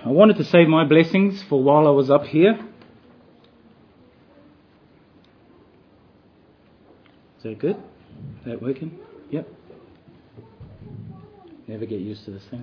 I wanted to save my blessings for while I was up here. Is that good? Is that working? Yep. Never get used to this thing.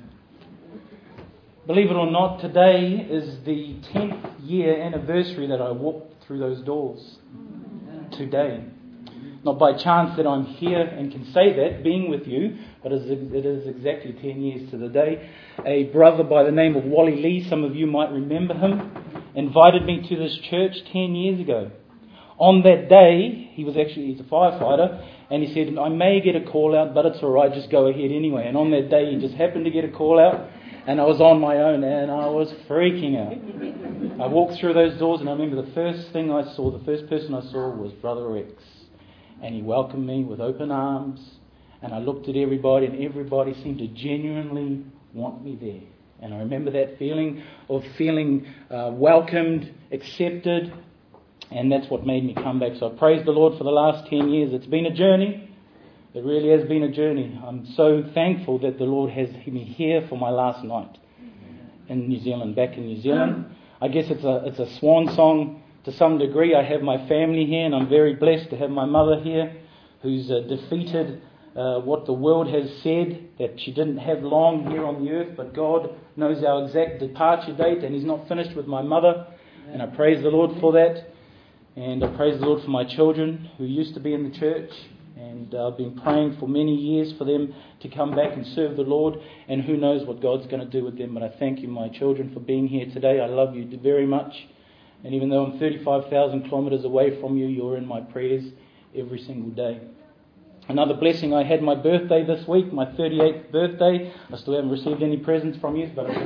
Believe it or not, today is the 10th year anniversary that I walked through those doors. Today. Not by chance that I'm here and can say that, being with you, but it is exactly 10 years to the day. A brother by the name of Wally Lee, some of you might remember him, invited me to this church 10 years ago. On that day, he's a firefighter, and he said, I may get a call out, but it's all right, just go ahead anyway. And on that day, he just happened to get a call out, and I was on my own, and I was freaking out. I walked through those doors, and I remember the first person I saw was Brother Rex. And he welcomed me with open arms, and I looked at everybody, and everybody seemed to genuinely want me there. And I remember that feeling of feeling welcomed, accepted, and that's what made me come back. So I praise the Lord for the last 10 years. It's been a journey. It really has been a journey. I'm so thankful that the Lord has me here for my last night in New Zealand, back in New Zealand. I guess it's a swan song to some degree. I have my family here, and I'm very blessed to have my mother here, who's defeated what the world has said, that she didn't have long here on the earth, but God knows our exact departure date, and He's not finished with my mother, and I praise the Lord for that. And I praise the Lord for my children who used to be in the church, and I've been praying for many years for them to come back and serve the Lord, and who knows what God's going to do with them. But I thank you, my children, for being here today. I love you very much. And even though I'm 35,000 kilometres away from you, you're in my prayers every single day. Another blessing, I had my birthday this week, my 38th birthday. I still haven't received any presents from you, but I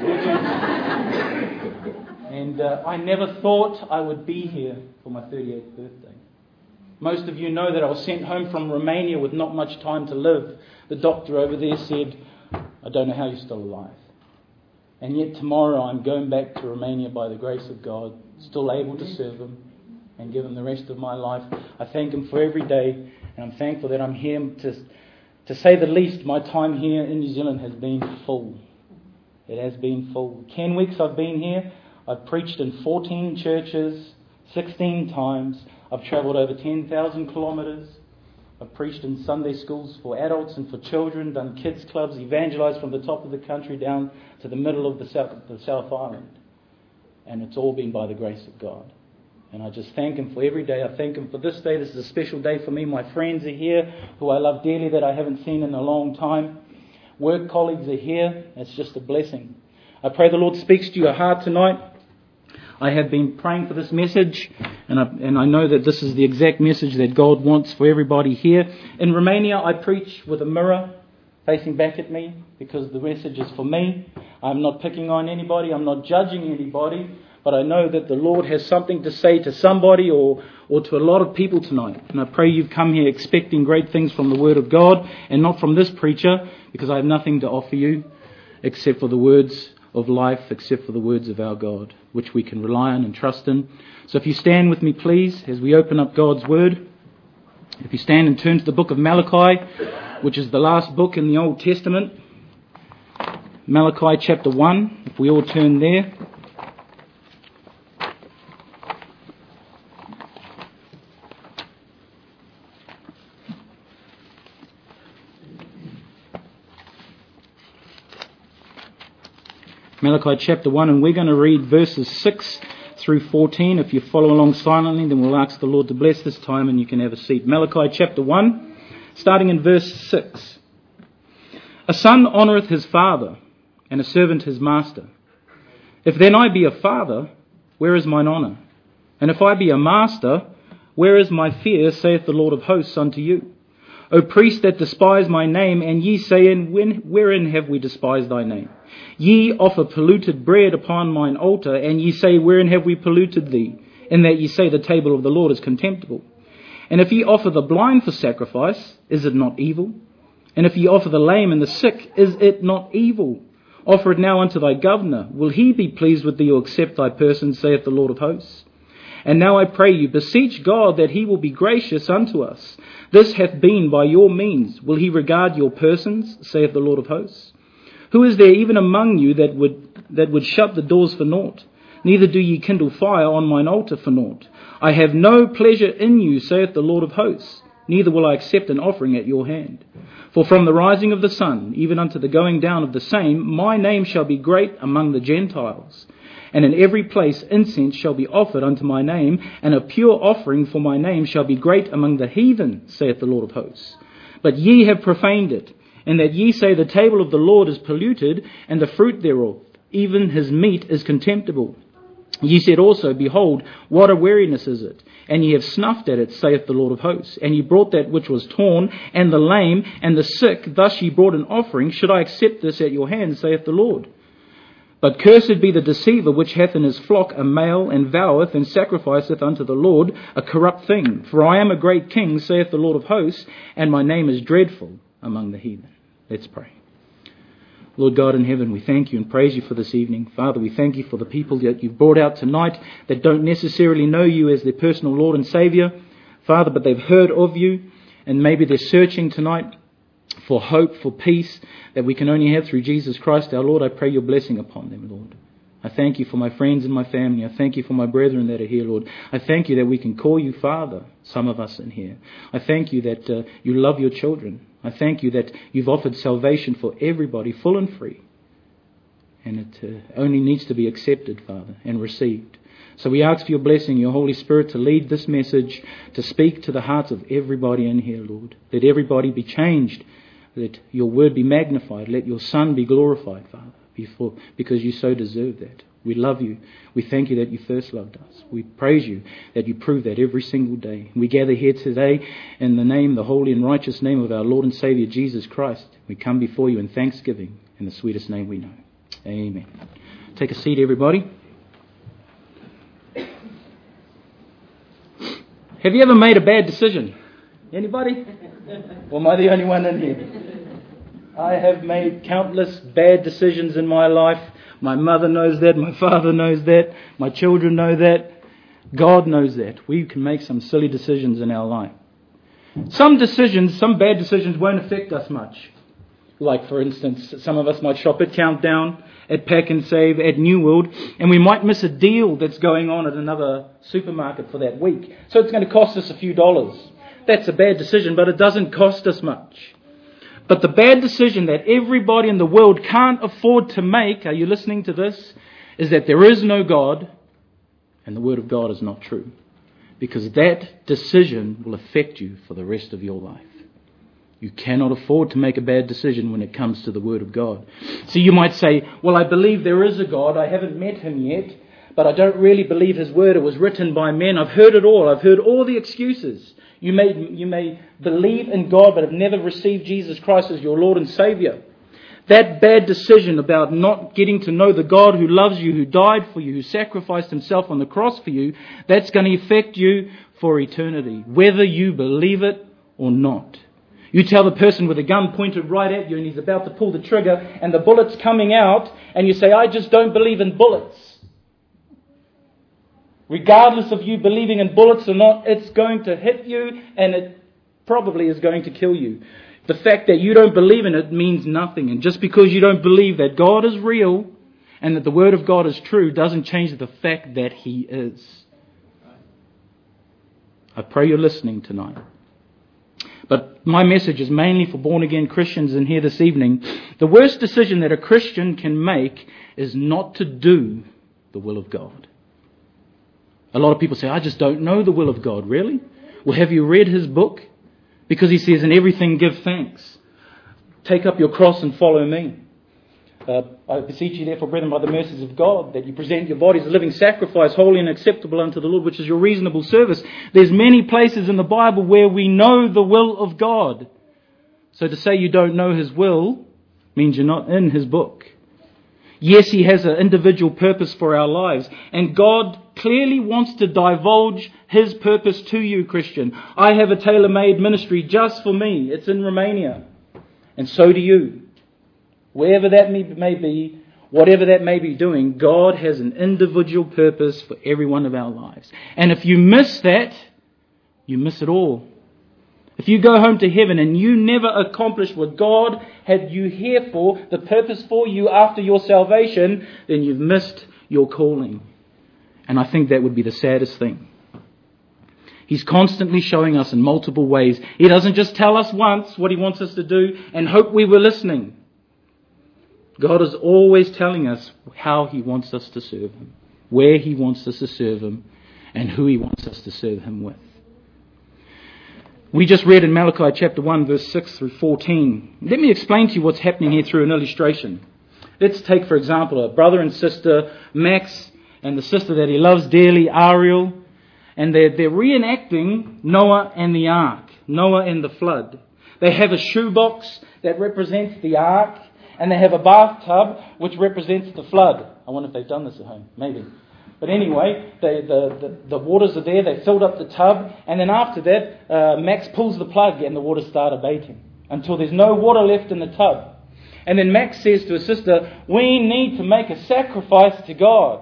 forgive you. And I never thought I would be here for my 38th birthday. Most of you know that I was sent home from Romania with not much time to live. The doctor over there said, I don't know how you're still alive. And yet tomorrow I'm going back to Romania by the grace of God, still able to serve Him and give Him the rest of my life. I thank Him for every day, and I'm thankful that I'm here. To say the least, my time here in New Zealand has been full. It has been full. 10 weeks I've been here. I've preached in 14 churches, 16 times. I've travelled over 10,000 kilometres. I've preached in Sunday schools for adults and for children, done kids clubs, evangelised from the top of the country down to the middle of the South Island. And it's all been by the grace of God. And I just thank Him for every day. I thank Him for this day. This is a special day for me. My friends are here, who I love dearly, that I haven't seen in a long time. Work colleagues are here. It's just a blessing. I pray the Lord speaks to your heart tonight. I have been praying for this message, and I know that this is the exact message that God wants for everybody here. In Romania, I preach with a mirror facing back at me, because the message is for me. I'm not picking on anybody. I'm not judging anybody. But I know that the Lord has something to say to somebody or to a lot of people tonight. And I pray you've come here expecting great things from the Word of God and not from this preacher, because I have nothing to offer you except for the words of life, except for the words of our God, which we can rely on and trust in. So if you stand with me, please, as we open up God's Word. If you stand and turn to the book of Malachi, which is the last book in the Old Testament. Malachi chapter 1, if we all turn there. Malachi chapter 1, and we're going to read verses 6 through 14. If you follow along silently, then we'll ask the Lord to bless this time and you can have a seat. Malachi chapter 1, starting in verse 6. A son honoureth his father, and a servant his master. If then I be a father, where is mine honour? And if I be a master, where is my fear, saith the Lord of hosts unto you? O priests that despise my name, and ye say, wherein have we despised thy name? Ye offer polluted bread upon mine altar, and ye say, wherein have we polluted thee? In that ye say, the table of the Lord is contemptible. And if ye offer the blind for sacrifice, is it not evil? And if ye offer the lame and the sick, is it not evil? Offer it now unto thy governor. Will he be pleased with thee, or accept thy person, saith the Lord of hosts? And now I pray you, beseech God that he will be gracious unto us. This hath been by your means. Will he regard your persons, saith the Lord of hosts? Who is there even among you that would that would shut the doors for naught. Neither do ye kindle fire on mine altar for naught. I have no pleasure in you, saith the Lord of hosts. Neither will I accept an offering at your hand. For from the rising of the sun, even unto the going down of the same, my name shall be great among the Gentiles. And in every place incense shall be offered unto my name, and a pure offering for my name shall be great among the heathen, saith the Lord of hosts. But ye have profaned it, and that ye say the table of the Lord is polluted, and the fruit thereof, even his meat, is contemptible. Ye said also, behold, what a weariness is it! And ye have snuffed at it, saith the Lord of hosts. And ye brought that which was torn, and the lame, and the sick, thus ye brought an offering. Should I accept this at your hand, saith the Lord? But cursed be the deceiver which hath in his flock a male, and voweth, and sacrificeth unto the Lord a corrupt thing. For I am a great king, saith the Lord of hosts, and my name is dreadful among the heathen. Let's pray. Lord God in heaven, we thank you and praise you for this evening. Father, we thank you for the people that you've brought out tonight that don't necessarily know you as their personal Lord and Saviour, Father, but they've heard of you, and maybe they're searching tonight for hope, for peace that we can only have through Jesus Christ our Lord. I pray your blessing upon them, Lord. I thank you for my friends and my family. I thank you for my brethren that are here, Lord. I thank you that we can call you Father, some of us in here. I thank you that you love your children. I thank you that you've offered salvation for everybody, full and free. And it only needs to be accepted, Father, and received. So we ask for your blessing, your Holy Spirit, to lead this message, to speak to the hearts of everybody in here, Lord. Let everybody be changed. Let your word be magnified. Let your Son be glorified, Father, because you so deserve that. We love you. We thank you that you first loved us. We praise you that you prove that every single day. We gather here today in the name, the holy and righteous name of our Lord and Saviour Jesus Christ. We come before you in thanksgiving in the sweetest name we know. Amen. Take a seat, everybody. Have you ever made a bad decision? Anybody? Or am I the only one in here? I have made countless bad decisions in my life. My mother knows that. My father knows that. My children know that. God knows that. We can make some silly decisions in our life. Some bad decisions won't affect us much. Like, for instance, some of us might shop at Countdown, at Pack and Save, at New World, and we might miss a deal that's going on at another supermarket for that week. So it's going to cost us a few dollars. That's a bad decision, but it doesn't cost us much. But the bad decision that everybody in the world can't afford to make, are you listening to this, is that there is no God and the Word of God is not true. Because that decision will affect you for the rest of your life. You cannot afford to make a bad decision when it comes to the Word of God. So you might say, well, I believe there is a God. I haven't met him yet, but I don't really believe his Word. It was written by men. I've heard it all. I've heard all the excuses. You may believe in God but have never received Jesus Christ as your Lord and Saviour. That bad decision about not getting to know the God who loves you, who died for you, who sacrificed himself on the cross for you, that's going to affect you for eternity, whether you believe it or not. You tell the person with a gun pointed right at you and he's about to pull the trigger and the bullet's coming out and you say, I just don't believe in bullets. Regardless of you believing in bullets or not, it's going to hit you and it probably is going to kill you. The fact that you don't believe in it means nothing. And just because you don't believe that God is real and that the Word of God is true doesn't change the fact that He is. I pray you're listening tonight. But my message is mainly for born-again Christians in here this evening. The worst decision that a Christian can make is not to do the will of God. A lot of people say, I just don't know the will of God. Really? Well, have you read his book? Because he says, in everything give thanks. Take up your cross and follow me. I beseech you therefore, brethren, by the mercies of God, that you present your bodies a living sacrifice, holy and acceptable unto the Lord, which is your reasonable service. There's many places in the Bible where we know the will of God. So to say you don't know his will means you're not in his book. Yes, he has an individual purpose for our lives. And God clearly wants to divulge his purpose to you, Christian. I have a tailor-made ministry just for me. It's in Romania. And so do you. Wherever that may be, whatever that may be doing, God has an individual purpose for every one of our lives. And if you miss that, you miss it all. If you go home to heaven and you never accomplish what God had you here for, the purpose for you after your salvation, then you've missed your calling. And I think that would be the saddest thing. He's constantly showing us in multiple ways. He doesn't just tell us once what He wants us to do and hope we were listening. God is always telling us how He wants us to serve Him, where He wants us to serve Him, and who He wants us to serve Him with. We just read in Malachi chapter 1, verse 6 through 14. Let me explain to you what's happening here through an illustration. Let's take, for example, a brother and sister, Max, and the sister that he loves dearly, Ariel, and they're reenacting Noah and the ark, Noah and the flood. They have a shoebox that represents the ark, and they have a bathtub which represents the flood. I wonder if they've done this at home. Maybe. But anyway, the waters are there, they filled up the tub, and then after that, Max pulls the plug and the waters start abating until there's no water left in the tub. And then Max says to his sister, we need to make a sacrifice to God.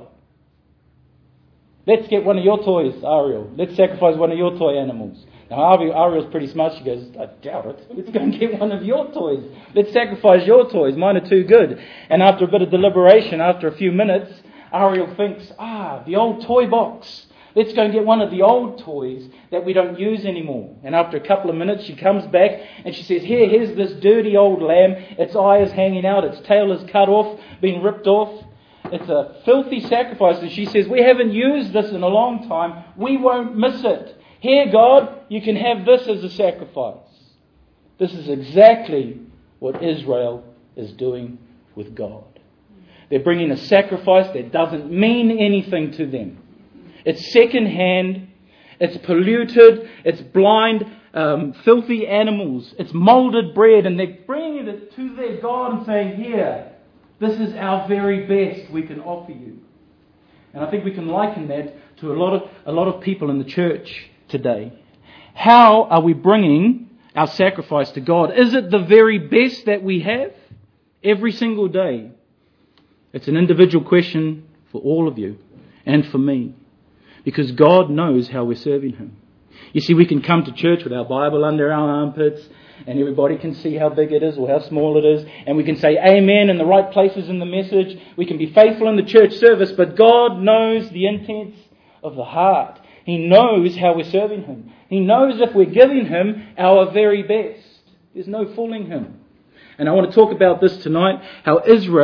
Let's get one of your toys, Ariel. Let's sacrifice one of your toy animals. Now, Ariel's pretty smart. She goes, I doubt it. Let's go and get one of your toys. Let's sacrifice your toys. Mine are too good. And after a bit of deliberation, after a few minutes, Ariel thinks, the old toy box. Let's go and get one of the old toys that we don't use anymore. And after a couple of minutes, she comes back and she says, here's this dirty old lamb. Its eye is hanging out. Its tail is cut off, been ripped off. It's a filthy sacrifice. And she says, we haven't used this in a long time. We won't miss it. Here, God, you can have this as a sacrifice. This is exactly what Israel is doing with God. They're bringing a sacrifice that doesn't mean anything to them. It's second-hand, it's polluted, it's blind, filthy animals, it's molded bread, and they're bringing it to their God and saying, here, this is our very best we can offer you. And I think we can liken that to a lot of people in the church today. How are we bringing our sacrifice to God? Is it the very best that we have every single day? It's an individual question for all of you and for me, because God knows how we're serving Him. You see, we can come to church with our Bible under our armpits and everybody can see how big it is or how small it is, and we can say amen in the right places in the message. We can be faithful in the church service, but God knows the intents of the heart. He knows how we're serving Him. He knows if we're giving Him our very best. There's no fooling Him. And I want to talk about this tonight, how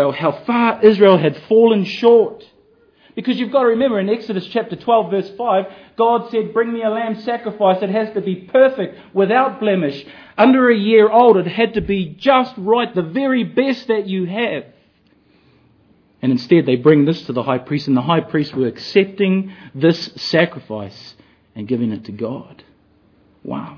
far Israel had fallen short. Because you've got to remember in Exodus chapter 12 verse 5, God said, bring me a lamb sacrifice. It has to be perfect, without blemish, under a year old. It had to be just right, the very best that you have. And instead they bring this to the high priest, and the high priest were accepting this sacrifice and giving it to God. Wow.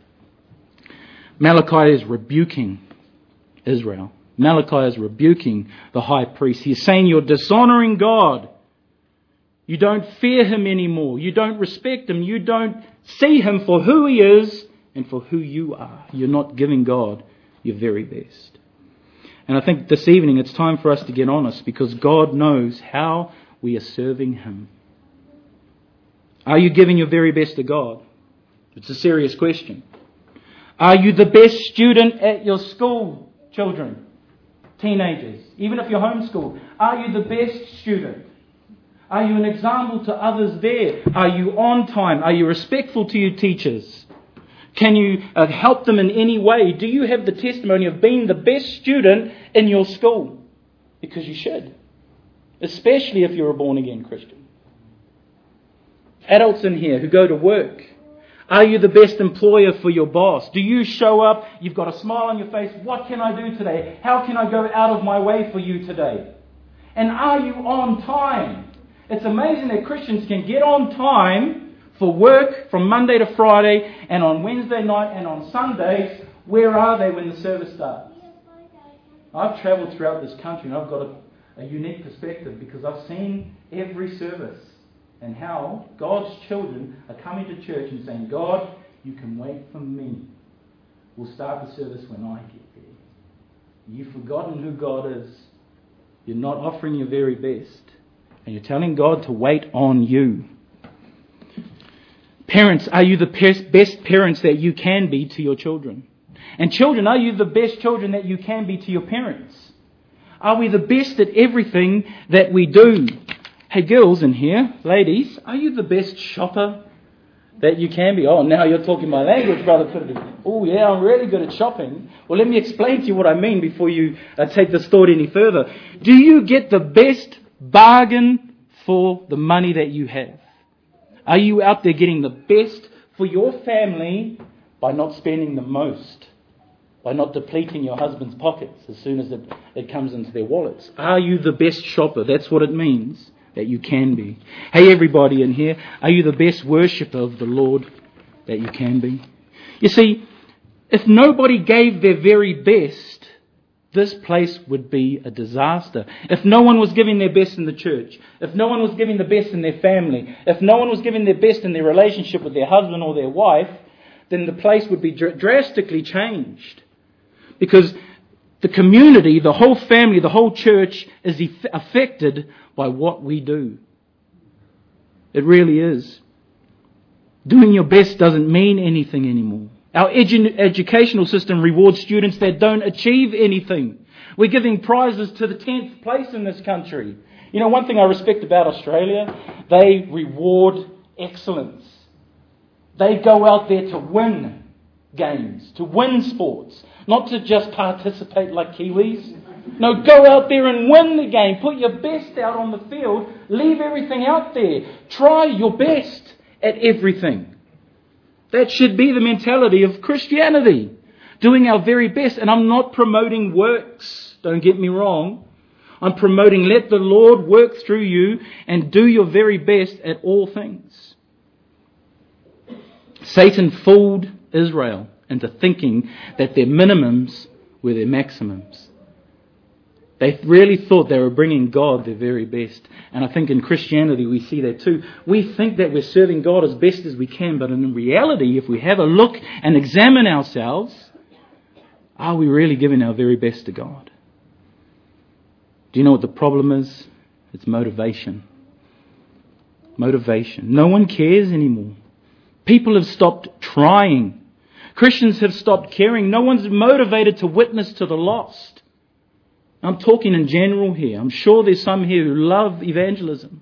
Malachi is rebuking Israel. Malachi is rebuking the high priest. He's saying you're dishonoring God. You don't fear Him anymore. You don't respect Him. You don't see Him for who He is and for who you are. You're not giving God your very best. And I think this evening it's time for us to get honest, because God knows how we are serving Him. Are you giving your very best to God? It's a serious question. Are you the best student at your school, children, teenagers, even if you're homeschooled? Are you the best student? Are you an example to others there? Are you on time? Are you respectful to your teachers? Can you help them in any way? Do you have the testimony of being the best student in your school? Because you should. Especially if you're a born-again Christian. Adults in here who go to work. Are you the best employer for your boss? Do you show up? You've got a smile on your face. What can I do today? How can I go out of my way for you today? And are you on time? It's amazing that Christians can get on time for work from Monday to Friday, and on Wednesday night and on Sundays, where are they when the service starts? I've travelled throughout this country and I've got a unique perspective, because I've seen every service and how God's children are coming to church and saying, God, you can wait for me. We'll start the service when I get there. You've forgotten who God is. You're not offering your very best. And you're telling God to wait on you. Parents, are you the best parents that you can be to your children? And children, are you the best children that you can be to your parents? Are we the best at everything that we do? Hey girls in here, ladies, are you the best shopper that you can be? Oh, now you're talking my language, brother. Oh yeah, I'm really good at shopping. Well, let me explain to you what I mean before you take this thought any further. Do you get the best bargain for the money that you have? Are you out there getting the best for your family by not spending the most? By not depleting your husband's pockets as soon as it comes into their wallets? Are you the best shopper? That's what it means that you can be. Hey, everybody in here, are you the best worshipper of the Lord that you can be? You see, if nobody gave their very best, this place would be a disaster. If no one was giving their best in the church, if no one was giving the best in their family, if no one was giving their best in their relationship with their husband or their wife, then the place would be drastically changed. Because the community, the whole family, the whole church is affected by what we do. It really is. Doing your best doesn't mean anything anymore. Our educational system rewards students that don't achieve anything. We're giving prizes to the 10th place in this country. You know, one thing I respect about Australia, they reward excellence. They go out there to win games, to win sports, not to just participate like Kiwis. No, go out there and win the game. Put your best out on the field. Leave everything out there. Try your best at everything. That should be the mentality of Christianity. Doing our very best. And I'm not promoting works. Don't get me wrong. I'm promoting let the Lord work through you and do your very best at all things. Satan fooled Israel into thinking that their minimums were their maximums. They really thought they were bringing God their very best. And I think in Christianity we see that too. We think that we're serving God as best as we can, but in reality, if we have a look and examine ourselves, are we really giving our very best to God? Do you know what the problem is? It's motivation. Motivation. No one cares anymore. People have stopped trying. Christians have stopped caring. No one's motivated to witness to the lost. I'm talking in general here. I'm sure there's some here who love evangelism.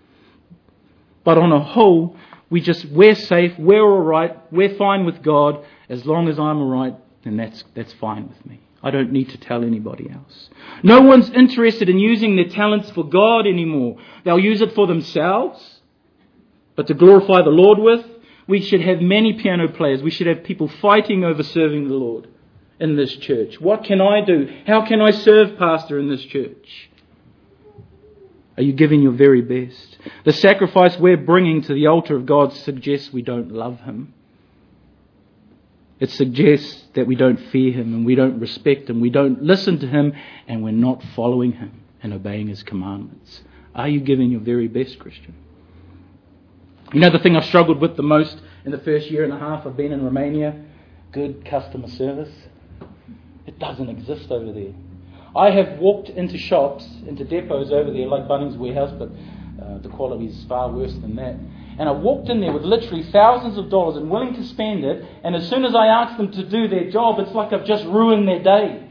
But on a whole, we're safe, we're all right, we're fine with God. As long as I'm all right, then that's fine with me. I don't need to tell anybody else. No one's interested in using their talents for God anymore. They'll use it for themselves, but to glorify the Lord with. We should have many piano players. We should have people fighting over serving the Lord in this church. What can I do? How can I serve, Pastor, in this church? Are you giving your very best? The sacrifice we're bringing to the altar of God suggests we don't love Him. It suggests that we don't fear Him and we don't respect Him. We don't listen to Him and we're not following Him and obeying His commandments. Are you giving your very best, Christian? You know the thing I've struggled with the most in the first year and a half I've been in Romania? Good customer service. It doesn't exist over there. I have walked into shops, into depots over there like Bunnings Warehouse, but the quality is far worse than that. And I walked in there with literally thousands of dollars and willing to spend it, and as soon as I asked them to do their job, it's like I've just ruined their day.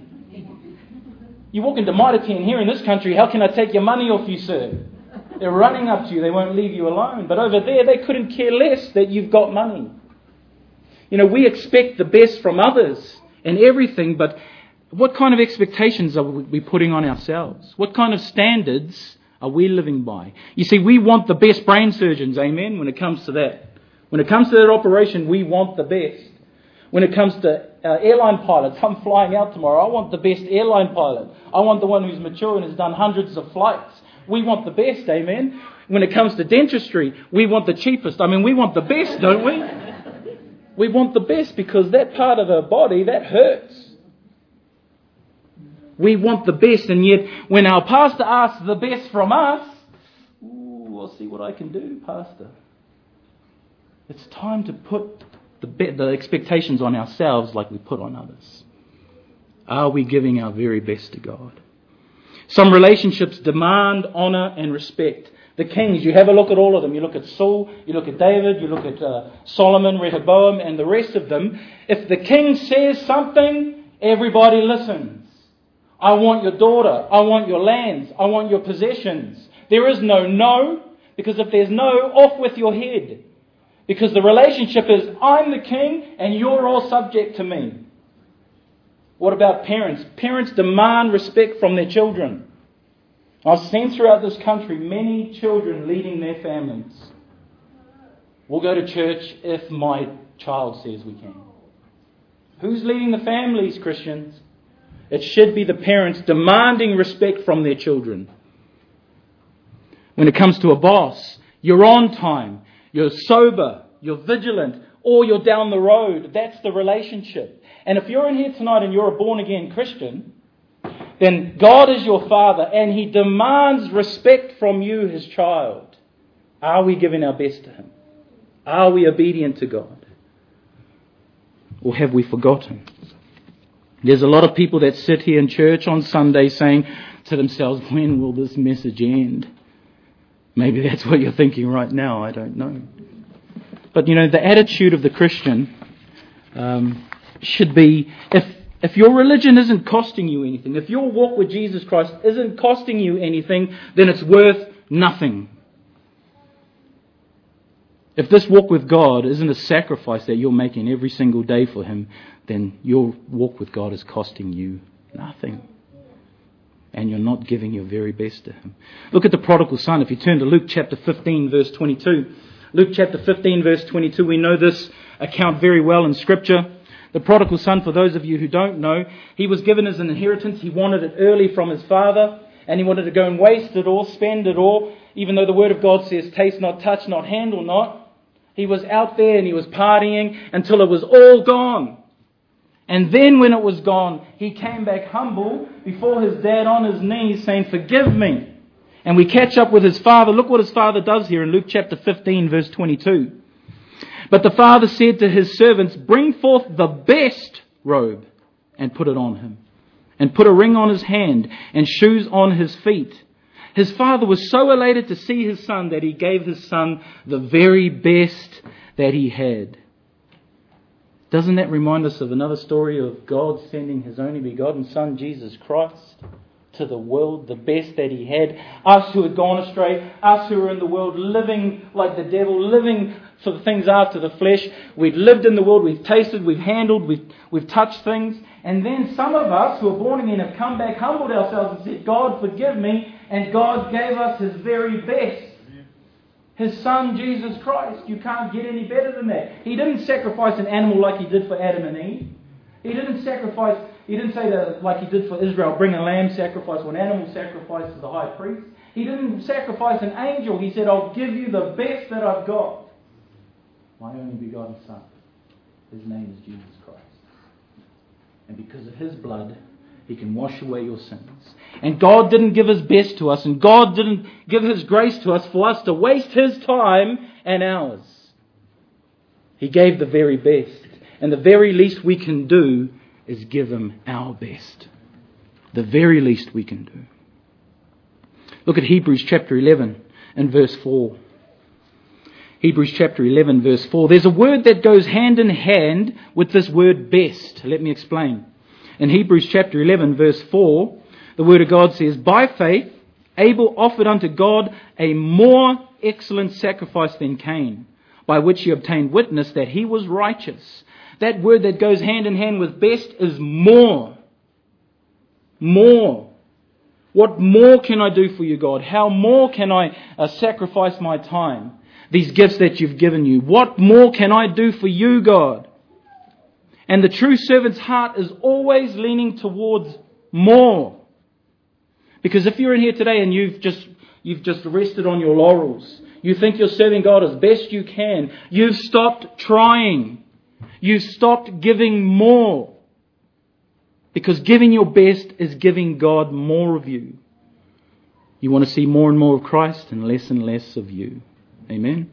You walk into Mitre 10 here in this country, how can I take your money off you, sir? They're running up to you. They won't leave you alone. But over there, they couldn't care less that you've got money. You know, we expect the best from others and everything, but what kind of expectations are we putting on ourselves? What kind of standards are we living by? You see, we want the best brain surgeons, amen, when it comes to that. When it comes to that operation, we want the best. When it comes to airline pilots, I'm flying out tomorrow. I want the best airline pilot. I want the one who's mature and has done hundreds of flights. We want the best, amen. When it comes to dentistry, we want the cheapest. I mean, we want the best, don't we? We want the best because that part of our body, that hurts. We want the best, and yet when our pastor asks the best from us, I'll see what I can do, Pastor. It's time to put the expectations on ourselves like we put on others. Are we giving our very best to God? Some relationships demand honour and respect. The kings, you have a look at all of them. You look at Saul, you look at David, you look at Solomon, Rehoboam, and the rest of them. If the king says something, everybody listens. I want your daughter. I want your lands. I want your possessions. There is no, because if there's no, off with your head. Because the relationship is, I'm the king and you're all subject to me. What about parents? Parents demand respect from their children. I've seen throughout this country many children leading their families. We'll go to church if my child says we can. Who's leading the families, Christians? It should be the parents demanding respect from their children. When it comes to a boss, you're on time, you're sober, you're vigilant, or you're down the road. That's the relationship. And if you're in here tonight and you're a born-again Christian, then God is your Father and He demands respect from you, His child. Are we giving our best to Him? Are we obedient to God? Or have we forgotten? There's a lot of people that sit here in church on Sunday saying to themselves, when will this message end? Maybe that's what you're thinking right now, I don't know. But the attitude of the Christian should be, if your religion isn't costing you anything, if your walk with Jesus Christ isn't costing you anything, then it's worth nothing. If this walk with God isn't a sacrifice that you're making every single day for Him, then your walk with God is costing you nothing. And you're not giving your very best to Him. Look at the prodigal son. If you turn to Luke chapter 15, verse 22. Luke chapter 15, verse 22, we know this account very well in Scripture. The prodigal son, for those of you who don't know, he was given as an inheritance. He wanted it early from his father, and he wanted to go and waste it all, spend it all, even though the Word of God says, taste not, touch not, handle not. He was out there and he was partying until it was all gone. And then when it was gone, he came back humble before his dad on his knees saying, forgive me. And we catch up with his father. Look what his father does here in Luke chapter 15, verse 22. But the father said to his servants, bring forth the best robe and put it on him, and put a ring on his hand and shoes on his feet. His father was so elated to see his son that he gave his son the very best that he had. Doesn't that remind us of another story of God sending His only begotten Son, Jesus Christ, to the world, the best that He had? Us who had gone astray, us who were in the world living like the devil, living for the things after the flesh. We'd lived in the world, we've tasted, we've handled, we've touched things. And then some of us who are born again have come back, humbled ourselves and said, God, forgive me. And God gave us His very best. His Son, Jesus Christ. You can't get any better than that. He didn't sacrifice an animal like He did for Adam and Eve. He didn't say that like He did for Israel, bring a lamb sacrifice or an animal sacrifice to the high priest. He didn't sacrifice an angel. He said, I'll give you the best that I've got. My only begotten Son. His name is Jesus Christ. And because of His blood, He can wash away your sins. And God didn't give His best to us, and God didn't give His grace to us for us to waste His time and ours. He gave the very best. And the very least we can do is give Him our best. The very least we can do. Look at Hebrews chapter 11 and verse 4. Hebrews chapter 11 verse 4. There's a word that goes hand in hand with this word best. Let me explain. In Hebrews chapter 11 verse 4, the Word of God says, by faith Abel offered unto God a more excellent sacrifice than Cain, by which he obtained witness that he was righteous. That word that goes hand in hand with best is more. More. What more can I do for you, God? How more can I sacrifice my time? These gifts that you've given you. What more can I do for you, God? And the true servant's heart is always leaning towards more. Because if you're in here today and you've just rested on your laurels, you think you're serving God as best you can, you've stopped trying. You've stopped giving more. Because giving your best is giving God more of you. You want to see more and more of Christ and less of you. Amen.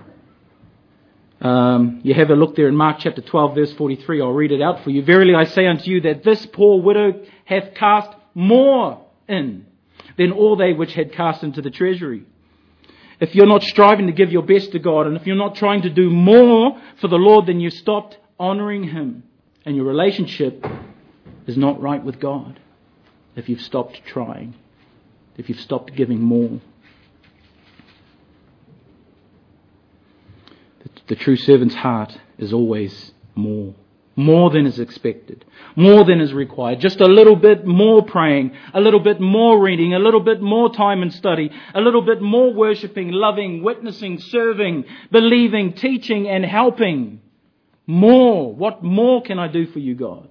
You have a look there in Mark chapter 12 verse 43. I'll read it out for you. Verily I say unto you that this poor widow hath cast more in than all they which had cast into the treasury. if you're not striving to give your best to God, and if you're not trying to do more for the Lord, then you've stopped honouring Him. And your relationship is not right with God if you've stopped trying, if you've stopped giving more. The true servant's heart is always more. More than is expected. More than is required. Just a little bit more praying. A little bit more reading. A little bit more time and study. A little bit more worshipping, loving, witnessing, serving, believing, teaching and helping. More. What more can I do for you, God?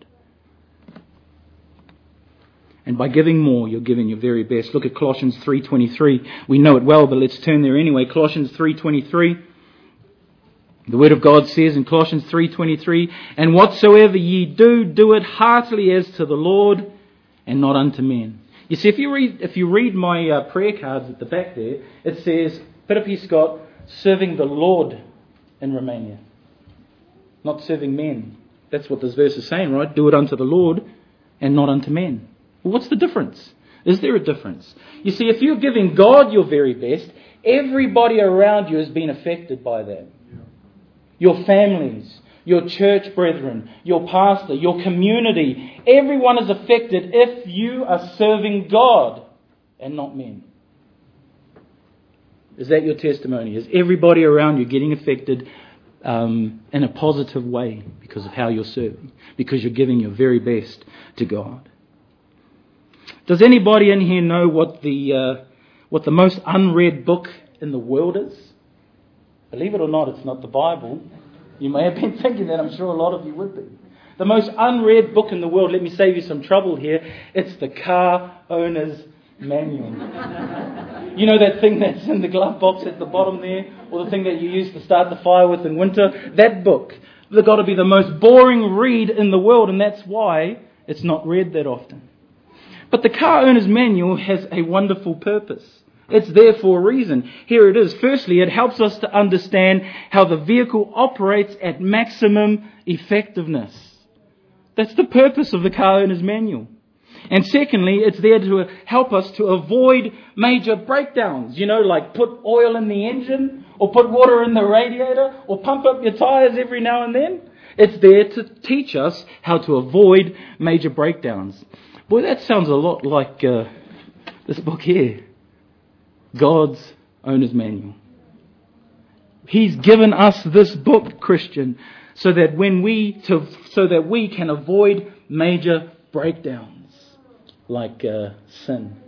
And by giving more, you're giving your very best. Look at Colossians 3:23. We know it well, but let's turn there anyway. Colossians 3:23. The Word of God says in Colossians 3:23, "And whatsoever ye do, do it heartily as to the Lord and not unto men." You see, if you read my prayer cards at the back there, it says, Peter P. Scott, serving the Lord in Romania. Not serving men. That's what this verse is saying, right? Do it unto the Lord and not unto men. Well, what's the difference? Is there a difference? You see, if you're giving God your very best, everybody around you has been affected by that. Your families, your church brethren, your pastor, your community, everyone is affected if you are serving God and not men. Is that your testimony? Is everybody around you getting affected in a positive way because of how you're serving? Because you're giving your very best to God? Does anybody in here know what the most unread book in the world is? Believe it or not, it's not the Bible. You may have been thinking that. I'm sure a lot of you would be. The most unread book in the world, let me save you some trouble here, it's the Car Owner's Manual. You know that thing that's in the glove box at the bottom there? Or the thing that you use to start the fire with in winter? That book. They've got to be the most boring read in the world, and that's why it's not read that often. But the Car Owner's Manual has a wonderful purpose. It's there for a reason. Here it is. Firstly, it helps us to understand how the vehicle operates at maximum effectiveness. That's the purpose of the Car Owner's Manual. And secondly, it's there to help us to avoid major breakdowns. You know, like put oil in the engine, or put water in the radiator, or pump up your tyres every now and then. It's there to teach us how to avoid major breakdowns. Boy, that sounds a lot like this book here. God's Owner's Manual. He's given us this book, Christian, so that we can avoid major breakdowns like sin.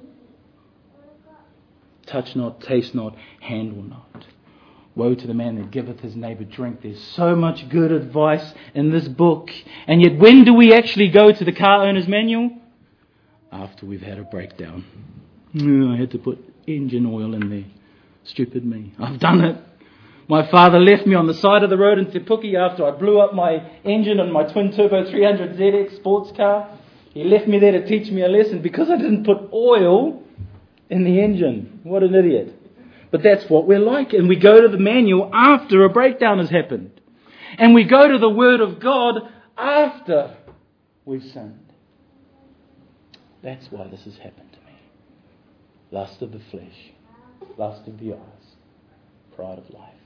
Touch not, taste not, handle not. Woe to the man that giveth his neighbour drink. There's so much good advice in this book. And yet when do we actually go to the Car Owner's Manual? After we've had a breakdown. I had to put engine oil in there. Stupid me. I've done it. My father left me on the side of the road in Te Puke after I blew up my engine on my twin-turbo 300 ZX sports car. He left me there to teach me a lesson because I didn't put oil in the engine. What an idiot. But that's what we're like. And we go to the manual after a breakdown has happened. And we go to the Word of God after we've sinned. That's why this has happened to me. Lust of the flesh, lust of the eyes, pride of life.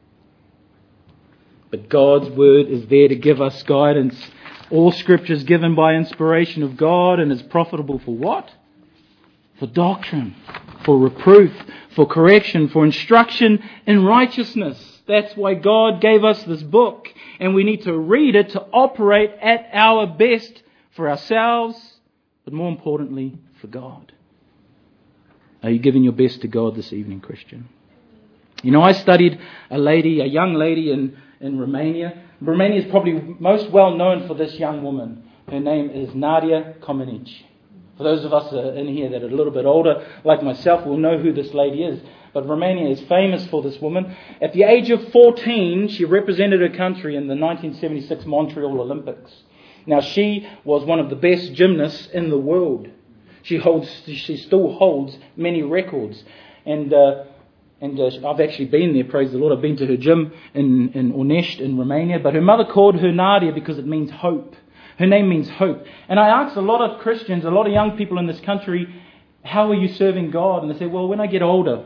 But God's Word is there to give us guidance. All Scripture is given by inspiration of God and is profitable for what? For doctrine, for reproof, for correction, for instruction in righteousness. That's why God gave us this book. And we need to read it to operate at our best for ourselves, but more importantly, for God. Are you giving your best to God this evening, Christian? You know, I studied a young lady in Romania. Romania is probably most well known for this young woman. Her name is Nadia Comăneci. For those of us in here that are a little bit older, like myself, will know who this lady is. But Romania is famous for this woman. At the age of 14, she represented her country in the 1976 Montreal Olympics. Now, she was one of the best gymnasts in the world. She still holds many records. And I've actually been there, praise the Lord. I've been to her gym in Ornești in Romania. But her mother called her Nadia because it means hope. Her name means hope. And I asked a lot of Christians, a lot of young people in this country, how are you serving God? And they say, well, when I get older,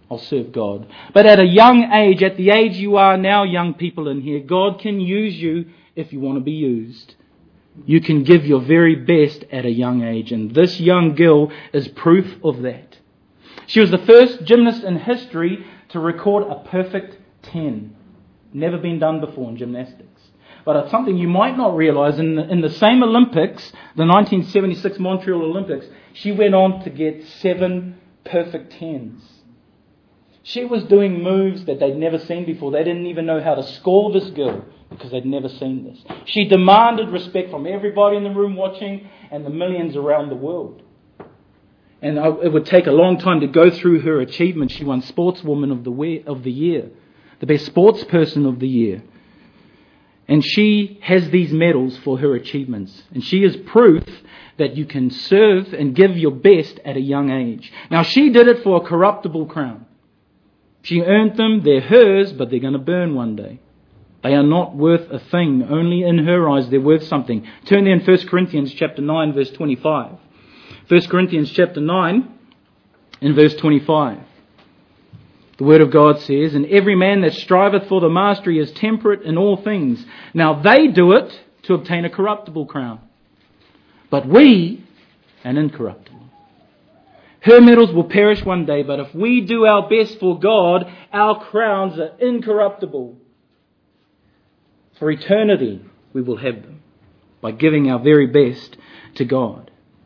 I'll serve God. But at a young age, at the age you are now, young people in here, God can use you if you want to be used. You can give your very best at a young age. And this young girl is proof of that. She was the first gymnast in history to record a perfect 10. Never been done before in gymnastics. But it's something you might not realise. In the same Olympics, the 1976 Montreal Olympics, she went on to get 7 perfect 10s. She was doing moves that they'd never seen before. They didn't even know how to score this girl because they'd never seen this. She demanded respect from everybody in the room watching and the millions around the world. And it would take a long time to go through her achievements. She won Sportswoman of the Year, the best sportsperson of the year. And she has these medals for her achievements. And she is proof that you can serve and give your best at a young age. Now, she did it for a corruptible crown. She earned them, they're hers, but they're going to burn one day. They are not worth a thing. Only in her eyes they're worth something. Turn there in 1 Corinthians chapter 9, verse 25. 1 Corinthians chapter 9, in verse 25. The Word of God says, "And every man that striveth for the mastery is temperate in all things. Now they do it to obtain a corruptible crown, but we an incorruptible." Her medals will perish one day, but if we do our best for God, our crowns are incorruptible. For eternity we will have them by giving our very best to God.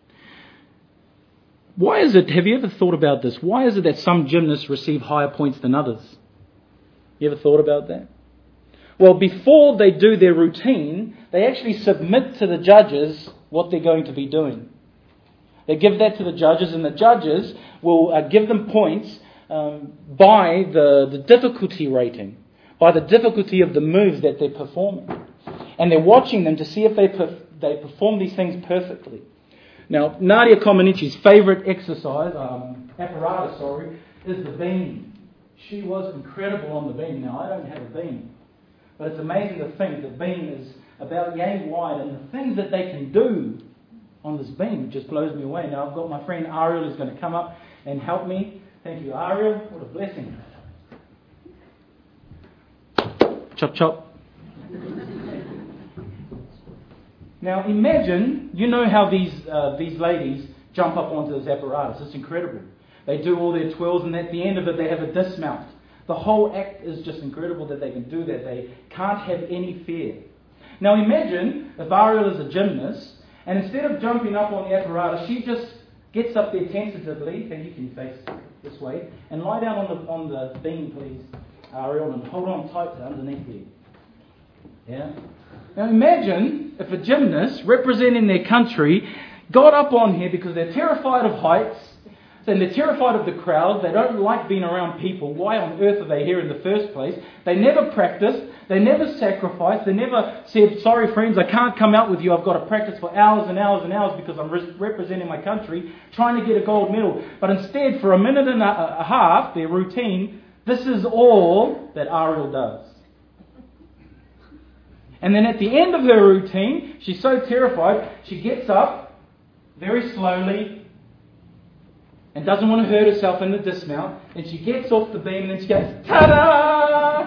Why is it, have you ever thought about this? Why is it that some gymnasts receive higher points than others? You ever thought about that? Well, before they do their routine, they actually submit to the judges what they're going to be doing. They give that to the judges, and the judges will give them points by the difficulty rating, by the difficulty of the moves that they're performing. And they're watching them to see if they perform these things perfectly. Now, Nadia Comaneci's favourite exercise, apparatus, is the beam. She was incredible on the beam. Now, I don't have a beam, but it's amazing to think the beam is about yay wide, and the things that they can do on this beam just blows me away. Now, I've got my friend Ariel who's going to come up and help me. Thank you, Ariel. What a blessing. Chop, chop. Now imagine, you know how these ladies jump up onto this apparatus. It's incredible. They do all their twirls, and at the end of it they have a dismount. The whole act is just incredible that they can do that. They can't have any fear. Now imagine if Ariel is a gymnast, and instead of jumping up on the apparatus, she just gets up there tentatively. Thank you, can you face this way? And lie down on the beam, please, Ariel, and hold on tight to underneath you. Yeah? Now imagine if a gymnast representing their country got up on here because they're terrified of heights, and they're terrified of the crowd, they don't like being around people. Why on earth are they here in the first place? They never practiced, they never sacrificed, they never said, sorry friends, I can't come out with you, I've got to practice for hours and hours and hours because I'm representing my country, trying to get a gold medal. But instead, for a minute and a half, their routine, this is all that Ariel does. And then at the end of her routine, she's so terrified, she gets up very slowly and doesn't want to hurt herself in the dismount. And she gets off the beam and then she goes, ta-da!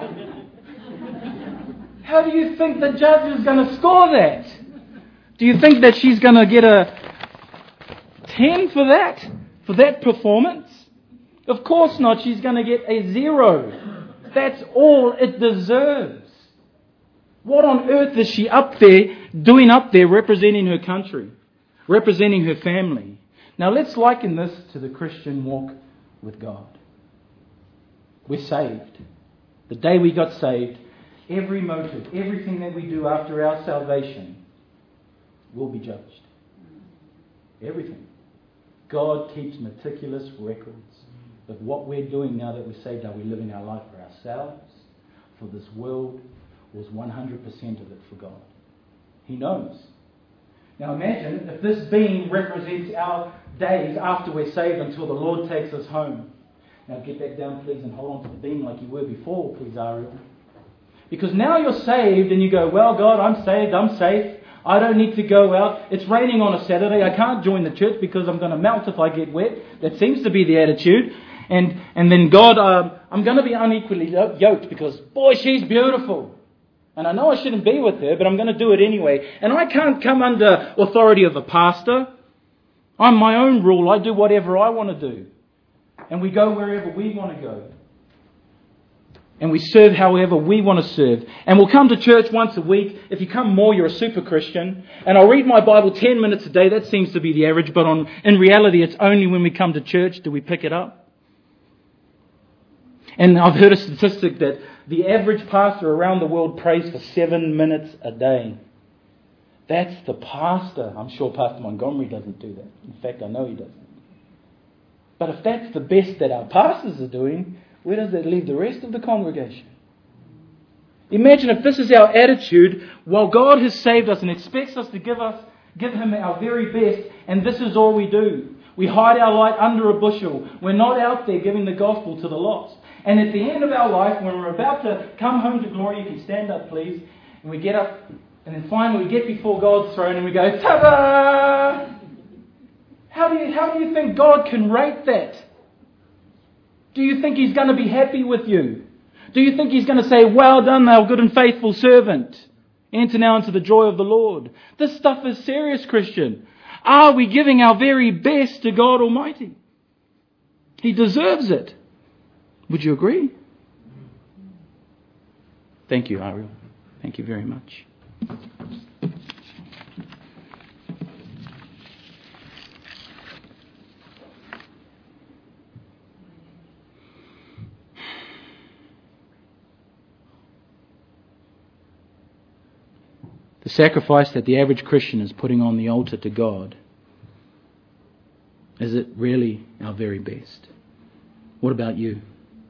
How do you think the judge is going to score that? Do you think that she's going to get a 10 for that performance? Of course not. She's going to get a 0. That's all it deserves. What on earth is she doing up there representing her country, representing her family? Now let's liken this to the Christian walk with God. We're saved. The day we got saved, every motive, everything that we do after our salvation will be judged. Everything. God keeps meticulous records of what we're doing now that we're saved. Are we living our life for ourselves, for this world? Was 100% of it for God. He knows. Now imagine if this beam represents our days after we're saved until the Lord takes us home. Now get back down please and hold on to the beam like you were before, please, Ariel. Because now you're saved and you go, well God, I'm saved, I'm safe. I don't need to go out. It's raining on a Saturday. I can't join the church because I'm going to melt if I get wet. That seems to be the attitude. And then God, I'm going to be unequally yoked because, boy, she's beautiful. And I know I shouldn't be with her, but I'm going to do it anyway. And I can't come under authority of a pastor. I'm my own rule. I do whatever I want to do. And we go wherever we want to go. And we serve however we want to serve. And we'll come to church once a week. If you come more, you're a super Christian. And I'll read my Bible 10 minutes a day. That seems to be the average. But in reality, it's only when we come to church do we pick it up. And I've heard a statistic that the average pastor around the world prays for 7 minutes a day. That's the pastor. I'm sure Pastor Montgomery doesn't do that. In fact, I know he doesn't. But if that's the best that our pastors are doing, where does that leave the rest of the congregation? Imagine if this is our attitude while God has saved us and expects us to give Him our very best, and this is all we do. We hide our light under a bushel. We're not out there giving the gospel to the lost. And at the end of our life, when we're about to come home to glory, you can stand up, please, and we get up, and then finally we get before God's throne and we go, ta-da! How do you think God can rate that? Do you think He's going to be happy with you? Do you think He's going to say, well done, thou good and faithful servant? Enter now into the joy of the Lord. This stuff is serious, Christian. Are we giving our very best to God Almighty? He deserves it. Would you agree? Thank you, Ariel. Thank you very much. The sacrifice that the average Christian is putting on the altar to God, is it really our very best? What about you?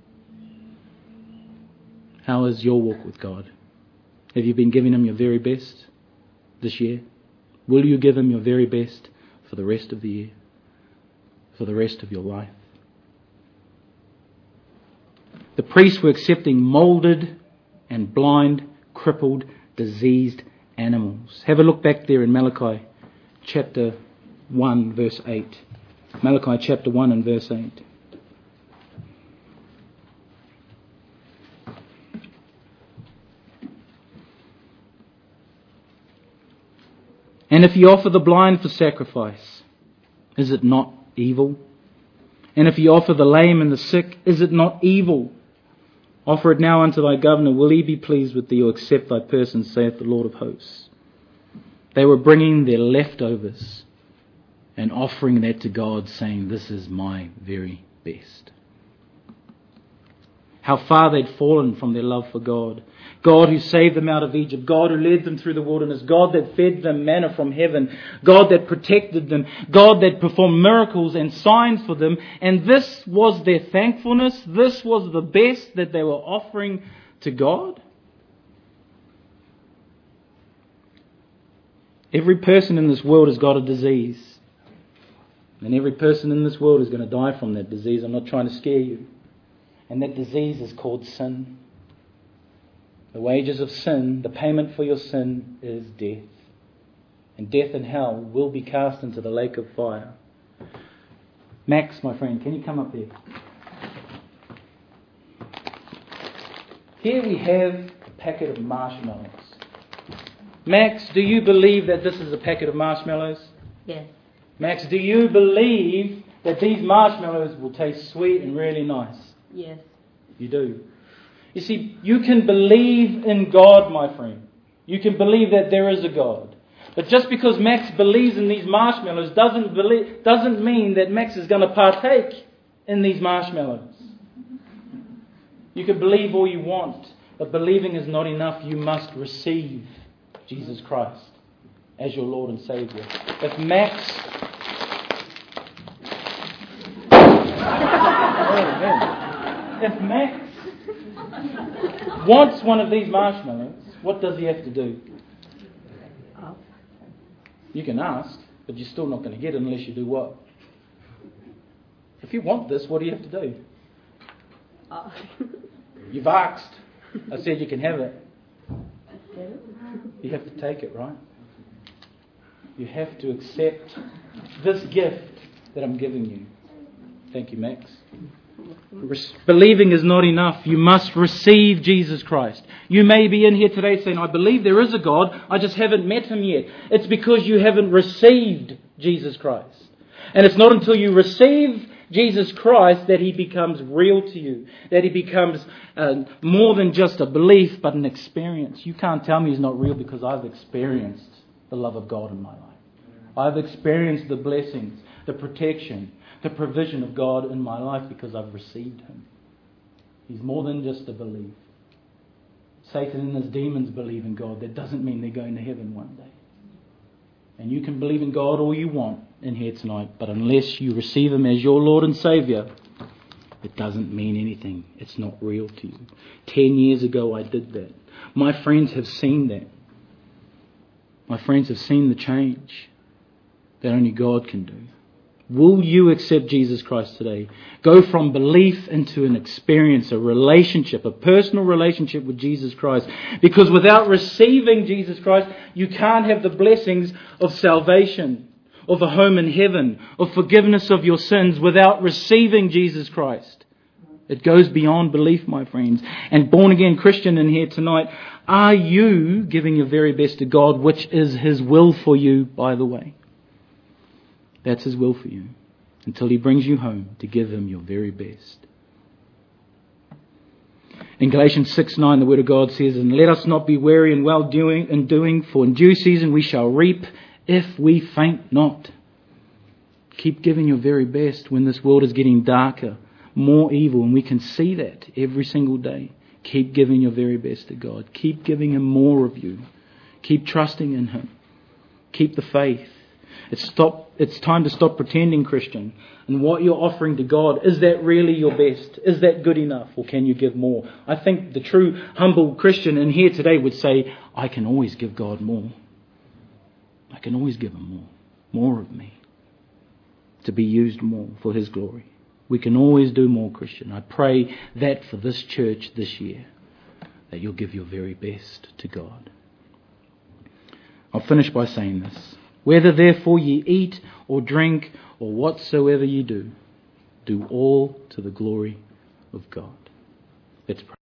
How is your walk with God? Have you been giving Him your very best this year? Will you give Him your very best for the rest of the year? For the rest of your life? The priests were accepting moulded and blind, crippled, diseased animals. Have a look back there in Malachi chapter 1 verse 8. Malachi chapter 1 and verse 8. And if ye offer the blind for sacrifice, is it not evil? And if ye offer the lame and the sick, is it not evil? Offer it now unto thy governor. Will he be pleased with thee, or accept thy person, saith the Lord of hosts? They were bringing their leftovers and offering that to God, saying, this is my very best. How far they'd fallen from their love for God. God who saved them out of Egypt. God who led them through the wilderness. God that fed them manna from heaven. God that protected them. God that performed miracles and signs for them. And this was their thankfulness. This was the best that they were offering to God. Every person in this world has got a disease. And every person in this world is going to die from that disease. I'm not trying to scare you. And that disease is called sin. The wages of sin, the payment for your sin is death. And death and hell will be cast into the lake of fire. Max, my friend, can you come up here? Here we have a packet of marshmallows. Max, do you believe that this is a packet of marshmallows? Yes. Max, do you believe that these marshmallows will taste sweet and really nice? Yes. You do. You see, you can believe in God, my friend. You can believe that there is a God. But just because Max believes in these marshmallows doesn't mean that Max is going to partake in these marshmallows. You can believe all you want, but believing is not enough. You must receive Jesus Christ as your Lord and Saviour. If Max... If Max wants one of these marshmallows, what does he have to do? You can ask, but you're still not going to get it unless you do what? If you want this, what do you have to do? You've asked. I said you can have it. You have to take it, right? You have to accept this gift that I'm giving you. Thank you, Max. Believing is not enough. You must receive Jesus Christ. You may be in here today saying, I believe there is a God, I just haven't met Him yet. It's because you haven't received Jesus Christ. And it's not until you receive Jesus Christ that He becomes real to you, that He becomes more than just a belief, but an experience. You can't tell me He's not real because I've experienced the love of God in my life. I've experienced the blessings, the protection, the provision of God in my life because I've received Him. He's more than just a belief. Satan and his demons believe in God. That doesn't mean they're going to heaven one day. And you can believe in God all you want in here tonight, but unless you receive Him as your Lord and Saviour, it doesn't mean anything. It's not real to you. 10 years ago I did that. My friends have seen that. My friends have seen the change that only God can do. Will you accept Jesus Christ today? Go from belief into an experience, a relationship, a personal relationship with Jesus Christ. Because without receiving Jesus Christ, you can't have the blessings of salvation, of a home in heaven, of forgiveness of your sins without receiving Jesus Christ. It goes beyond belief, my friends. And born again Christian in here tonight, are you giving your very best to God, which is His will for you, by the way? That's His will for you, until He brings you home to give Him your very best. In Galatians 6:9, the Word of God says, and let us not be weary in well doing, for in due season we shall reap if we faint not. Keep giving your very best when this world is getting darker, more evil, and we can see that every single day. Keep giving your very best to God. Keep giving Him more of you. Keep trusting in Him. Keep the faith. It's time to stop pretending, Christian. And what you're offering to God, is that really your best? Is that good enough? Or can you give more? I think the true humble Christian in here today would say, I can always give God more. I can always give Him more. More of me. To be used more for His glory. We can always do more, Christian. I pray that for this church this year, that you'll give your very best to God. I'll finish by saying this. Whether therefore ye eat or drink or whatsoever ye do, do all to the glory of God. Let's pray.